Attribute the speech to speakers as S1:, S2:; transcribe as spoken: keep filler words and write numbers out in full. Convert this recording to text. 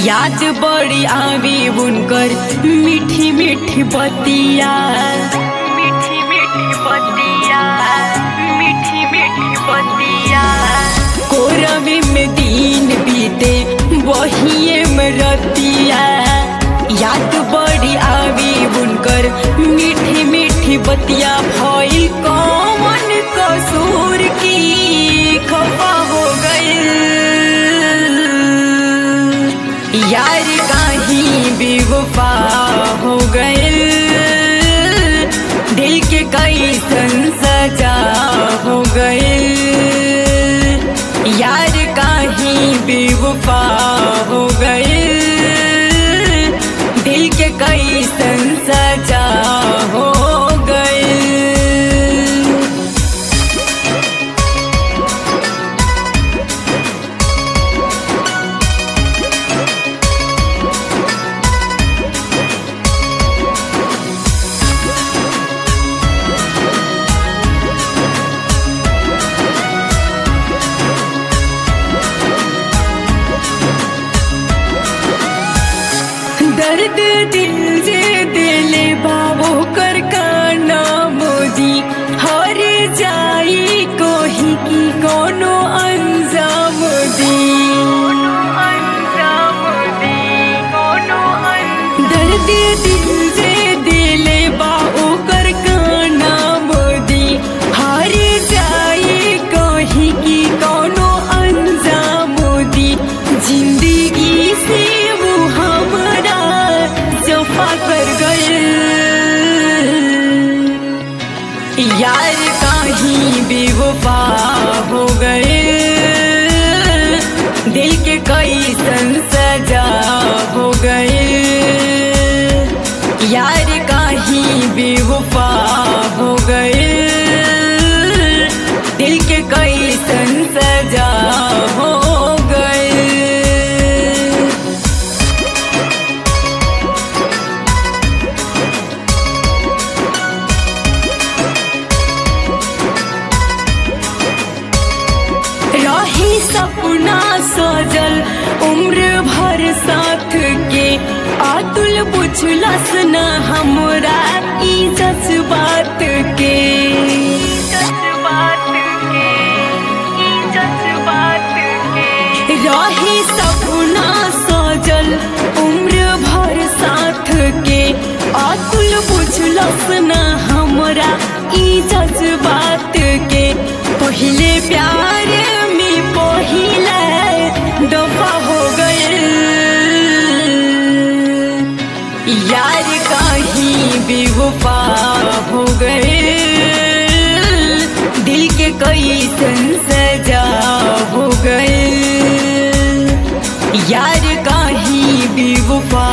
S1: याद बड़ी आवी उनकर मीठी मीठी बतिया, मीठी मीठी बतिया, मीठी मीठी बतिया। कोरवे में दिन बीते वही में रतिया, याद बड़ी आवी उनकर मीठी मीठी बतिया। भइल कौन कसूर की खफा हो गई यार, कहीं बेवफा हो गए, दिल के कैसन सजा हो गए यार, कहीं बेवफा हो गए, दिल के कैसन सजा हो गए। दर्द दिल से दिले बाबो कर काना मोदी, हर जाई कोही की कोनो अंजाम दी, दर्द दिल से दिले बाबो कर काना मोदी, हर जाई कोही की कोनो अंजाम दी। जिंदगी से वो हमारा जफा कर गए यार, कहीं बेवफा हो गए, दिल के कैसन सजा हो गए यार, कहीं बेवफा हो गए, दिल के कैसन सजा हो गए। रही सपना सजल उम्र भर साथ के, अतुल बुझलस न हमरा ई जज्बात के, जज्बात के, ई जज्बात के। रही सपना सजल उम्र भर साथ के, अतुल बुझलस न हमरा ई जज्बात के। पहले प्यार में पहले दफा हो गए यार, कहीं बेवफा हो गए, दिल के कैसन सजा हो गए यार, कहीं बेवफा